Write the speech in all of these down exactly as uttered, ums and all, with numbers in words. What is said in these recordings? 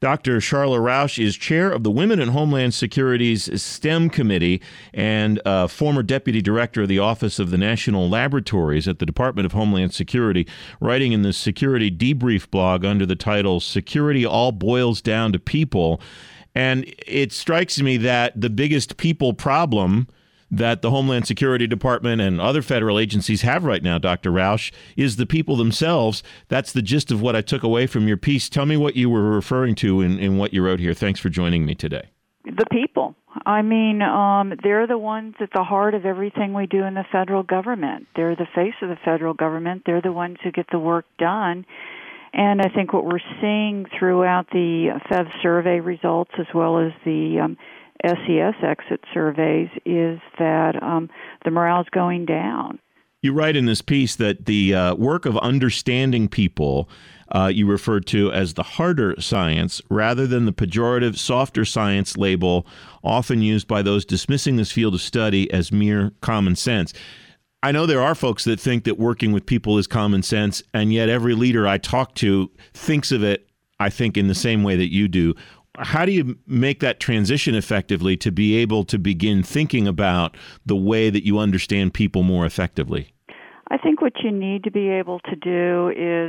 Doctor Sharla Rausch is chair of the Women in Homeland Security's STEM Committee and uh, former deputy director of the Office of the National Laboratories at the Department of Homeland Security, writing in the Security Debrief blog under the title "Security All Boils Down to People." And it strikes me that the biggest people problem that the Homeland Security Department and other federal agencies have right now, Doctor Rausch, is the people themselves. That's the gist of what I took away from your piece. Tell me what you were referring to in, in what you wrote here. Thanks for joining me today. The people. I mean, um, they're the ones at the heart of everything we do in the federal government. They're the face of the federal government. They're the ones who get the work done. And I think what we're seeing throughout the F E V survey results as well as the um, S E S exit surveys is that um, the morale is going down. You write in this piece that the uh, work of understanding people uh, you refer to as the harder science rather than the pejorative softer science label often used by those dismissing this field of study as mere common sense. I know there are folks that think that working with people is common sense, and yet every leader I talk to thinks of it, I think, in the same way that you do. How do you make that transition effectively to be able to begin thinking about the way that you understand people more effectively? I think what you need to be able to do is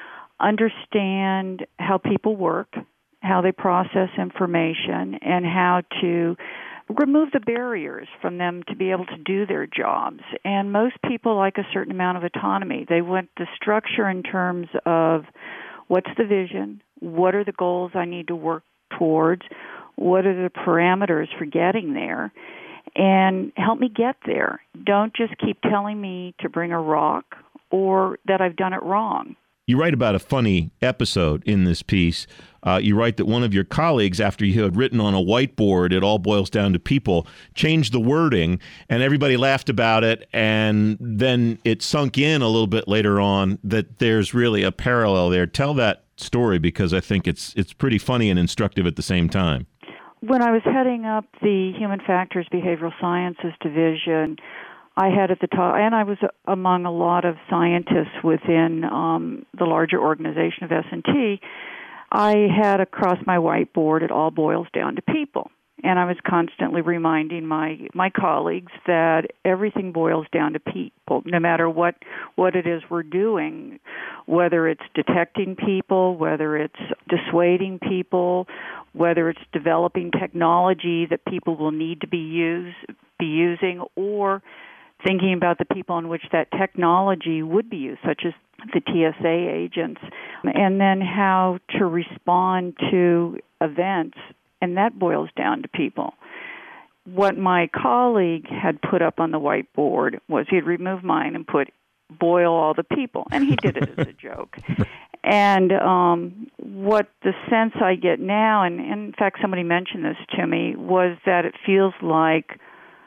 understand how people work, how they process information, and how to remove the barriers from them to be able to do their jobs. And most people like a certain amount of autonomy. They want the structure in terms of what's the vision, what are the goals I need to work towards, what are the parameters for getting there, and help me get there. Don't just keep telling me to bring a rock or that I've done it wrong. You write about a funny episode in this piece. Uh, you write that one of your colleagues, after you had written on a whiteboard, "It all boils down to people," changed the wording, and everybody laughed about it, and then it sunk in a little bit later on that there's really a parallel there. Tell that story, because I think it's it's pretty funny and instructive at the same time. When I was heading up the Human Factors Behavioral Sciences Division, I had at the top, and I was among a lot of scientists within um, the larger organization of S and T, I had across my whiteboard, "It all boils down to people." And I was constantly reminding my, my colleagues that everything boils down to people, no matter what, what it is we're doing, whether it's detecting people, whether it's dissuading people, whether it's developing technology that people will need to be use, be using, or thinking about the people on which that technology would be used, such as the T S A agents, and then how to respond to events, and that boils down to people. What my colleague had put up on the whiteboard was he had removed mine and put "boil all the people," and he did it as a joke. And um, what the sense I get now, and, and in fact somebody mentioned this to me, was that it feels like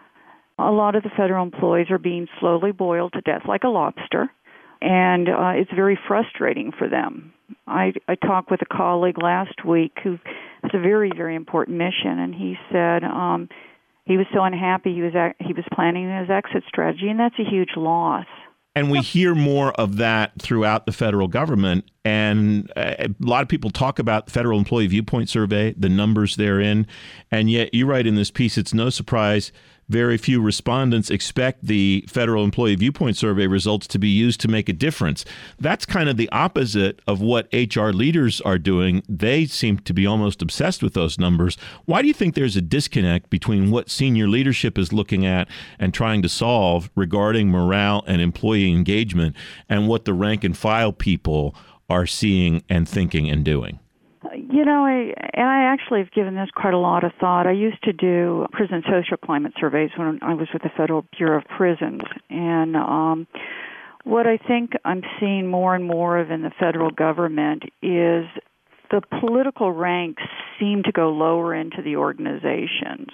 a lot of the federal employees are being slowly boiled to death like a lobster, and uh, it's very frustrating for them. I, I talked with a colleague last week who has a very, very important mission, and he said um, he was so unhappy he was he was planning his exit strategy, and that's a huge loss. And we hear more of that throughout the federal government. And a lot of people talk about the Federal Employee Viewpoint Survey, the numbers therein. And yet you write in this piece, it's no surprise very few respondents expect the Federal Employee Viewpoint Survey results to be used to make a difference. That's kind of the opposite of what H R leaders are doing. They seem to be almost obsessed with those numbers. Why do you think there's a disconnect between what senior leadership is looking at and trying to solve regarding morale and employee engagement and what the rank and file people are seeing and thinking and doing? You know, I, and I actually have given this quite a lot of thought. I used to do prison social climate surveys when I was with the Federal Bureau of Prisons. And um, what I think I'm seeing more and more of in the federal government is the political ranks seem to go lower into the organizations.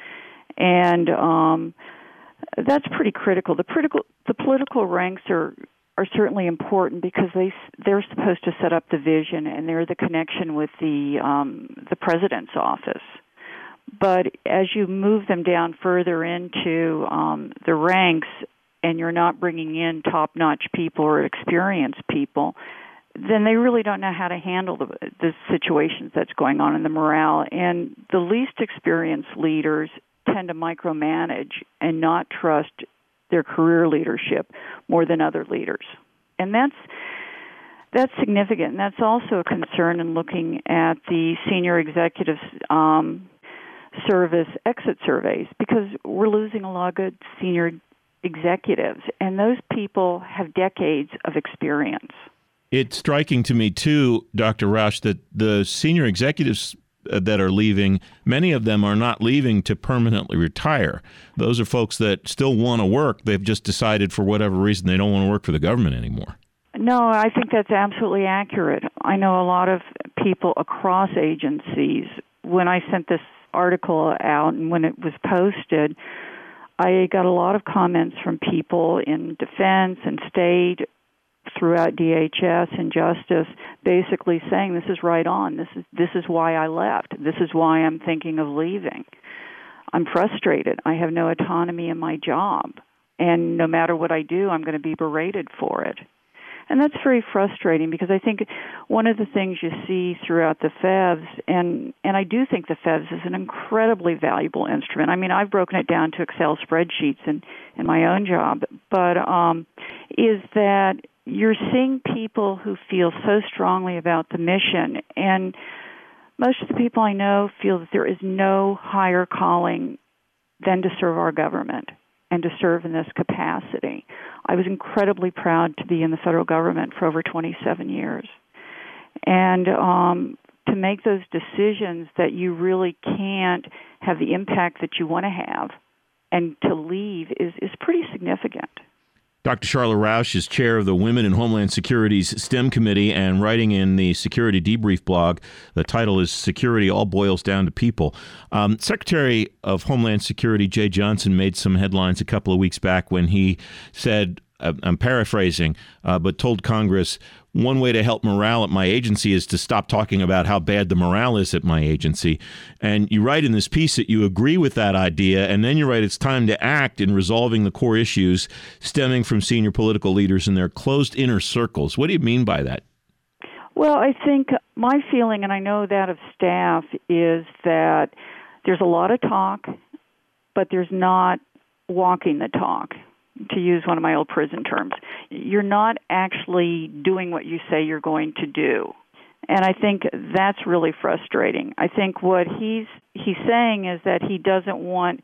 And um, that's pretty critical. The political, the political ranks are are certainly important because they they're supposed to set up the vision and they're the connection with the um, the president's office. But as you move them down further into um, the ranks, and you're not bringing in top-notch people or experienced people, then they really don't know how to handle the, the situations that's going on in the morale. And the least experienced leaders tend to micromanage and not trust their career leadership more than other leaders. And that's that's significant. And that's also a concern in looking at the senior executive um, service exit surveys, because we're losing a lot of good senior executives, and those people have decades of experience. It's striking to me, too, Doctor Rausch, that the senior executives that are leaving, many of them are not leaving to permanently retire. Those are folks that still want to work. They've just decided for whatever reason they don't want to work for the government anymore. No, I think that's absolutely accurate. I know a lot of people across agencies. When I sent this article out and when it was posted, I got a lot of comments from people in defense and state, throughout D H S and justice, basically saying this is right on. This is this is why I left. This is why I'm thinking of leaving. I'm frustrated. I have no autonomy in my job, and no matter what I do, I'm going to be berated for it. And that's very frustrating, because I think one of the things you see throughout the F E Vs, and, and I do think the F E Vs is an incredibly valuable instrument. I mean, I've broken it down to Excel spreadsheets in, in my own job, but um, is that you're seeing people who feel so strongly about the mission, and most of the people I know feel that there is no higher calling than to serve our government and to serve in this capacity. I was incredibly proud to be in the federal government for over twenty-seven years. And um, to make those decisions that you really can't have the impact that you want to have and to leave is, is pretty significant. Doctor Charla Rausch is chair of the Women in Homeland Security's STEM Committee and writing in the Security Debrief blog. The title is Security All Boils Down to People. Um, Secretary of Homeland Security Jeh Johnson made some headlines a couple of weeks back when he said, uh, I'm paraphrasing, uh, but told Congress, one way to help morale at my agency is to stop talking about how bad the morale is at my agency. And you write in this piece that you agree with that idea, and then you write it's time to act in resolving the core issues stemming from senior political leaders in their closed inner circles. What do you mean by that? Well, I think my feeling, and I know that of staff, is that there's a lot of talk, but there's not walking the talk, to use one of my old prison terms. You're not actually doing what you say you're going to do. And I think that's really frustrating. I think what he's he's saying is that he doesn't want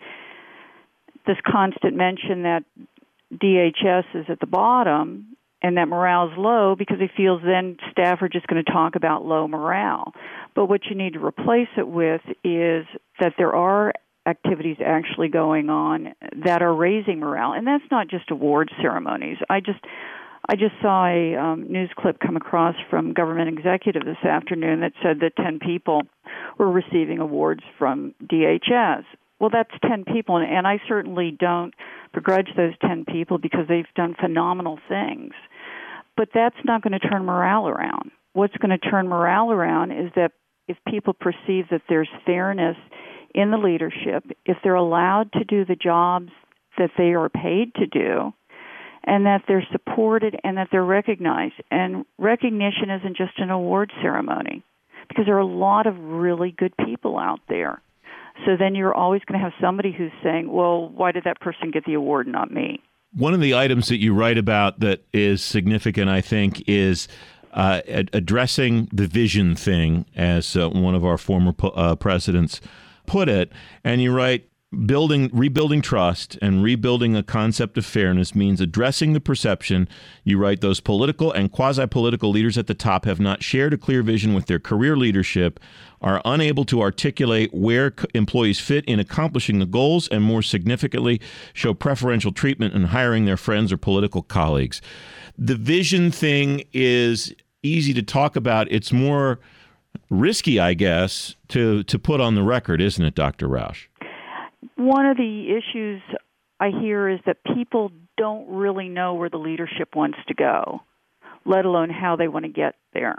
this constant mention that D H S is at the bottom and that morale is low, because he feels then staff are just going to talk about low morale. But what you need to replace it with is that there are activities actually going on that are raising morale, and that's not just award ceremonies. I just I just saw a um, news clip come across from government executive this afternoon that said that ten people were receiving awards from D H S. Well, that's ten people, and, and I certainly don't begrudge those ten people because they've done phenomenal things. But that's not going to turn morale around. What's going to turn morale around is that if people perceive that there's fairness in the leadership, if they're allowed to do the jobs that they are paid to do, and that they're supported and that they're recognized. And recognition isn't just an award ceremony, because there are a lot of really good people out there. So then you're always going to have somebody who's saying, well, why did that person get the award, not me? One of the items that you write about that is significant, I think, is uh, ad- addressing the vision thing, as uh, one of our former po- uh, presidents put it. And you write, building, rebuilding trust and rebuilding a concept of fairness means addressing the perception, you write, those political and quasi-political leaders at the top have not shared a clear vision with their career leadership, are unable to articulate where employees fit in accomplishing the goals, and more significantly, show preferential treatment in hiring their friends or political colleagues. The vision thing is easy to talk about. It's more risky, I guess, to, to put on the record, isn't it, Doctor Rausch? One of the issues I hear is that people don't really know where the leadership wants to go, let alone how they want to get there.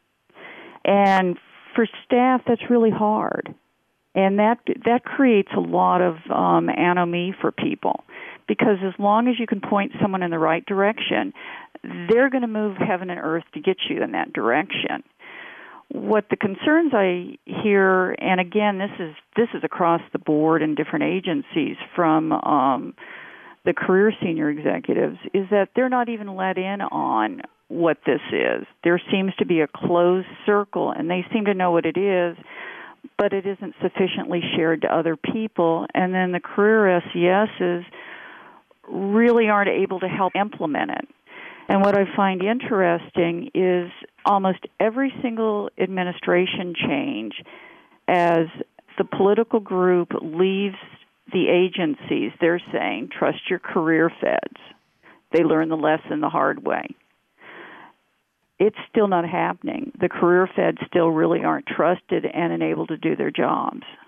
And for staff, that's really hard. And that that creates a lot of um, anomie for people, because as long as you can point someone in the right direction, they're going to move heaven and earth to get you in that direction. What the concerns I hear, and again, this is this is across the board in different agencies from um, the career senior executives, is that they're not even let in on what this is. There seems to be a closed circle, and they seem to know what it is, but it isn't sufficiently shared to other people. And then the career S E Ss really aren't able to help implement it. And what I find interesting is almost every single administration change, as the political group leaves the agencies, they're saying, trust your career feds. They learn the lesson the hard way. It's still not happening. The career feds still really aren't trusted and enabled to do their jobs.